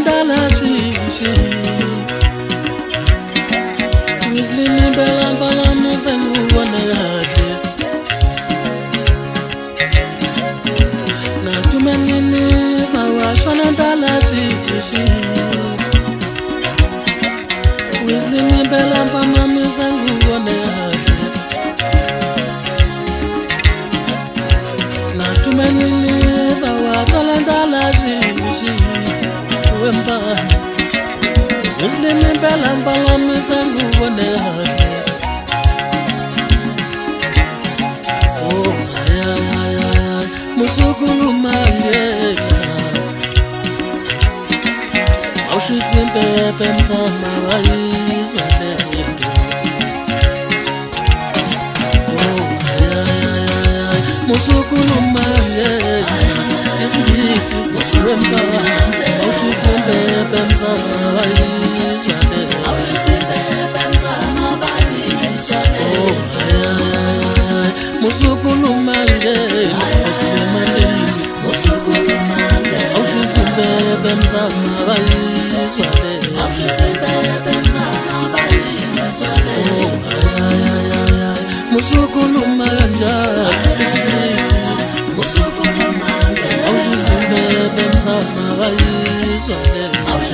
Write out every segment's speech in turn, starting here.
ndala shishi Wislini bela bala muzengu wanaje Na tumenini bawa shwana ndala shishi Wislini bela bala muzengu wanaje Na tumenini bawa shwana ndala shishi Wemba Wislini bela bala muzengu wanaje Oh ay Musukulu mangena Aushisimbe bemsama wayizwane Oh ay Musukulu mangena Isibisi Wemba Aushisimbe bemsama wayizwane Oh ay Musukulu mangena Bemzama bayizwane Musukulu manja Isibisi Aushisimbe bemzama bayizwane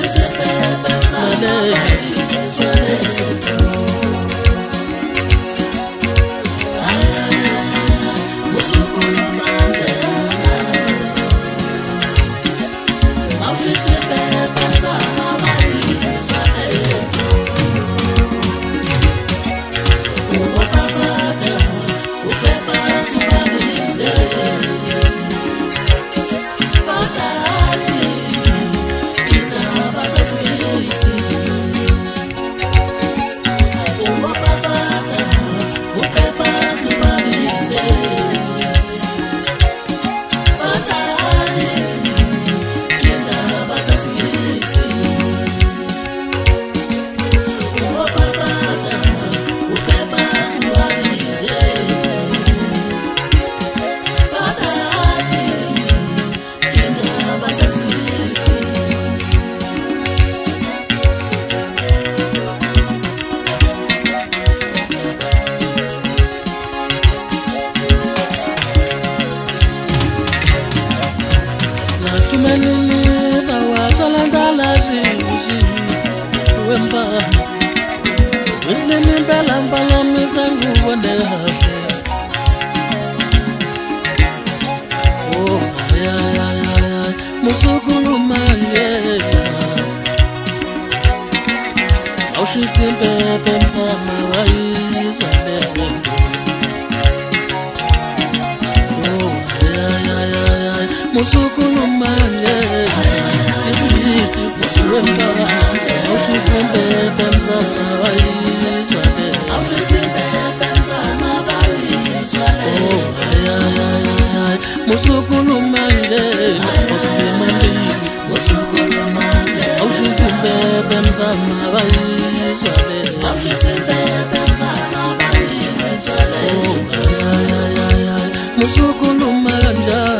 Tumenini bawa talandala shishi Wemba Wislini bela bala muzengu wanaje Oh ay Musukulu mangena Aushisimbe bemsama wayizwane Oh ay Musukulu mangena Isibisi Wemba Aushisimbe bemsama wayizwane Oh ay Musukulu mangena Aushisimbe bemsama wayizwane Oh ay Musukulu mangena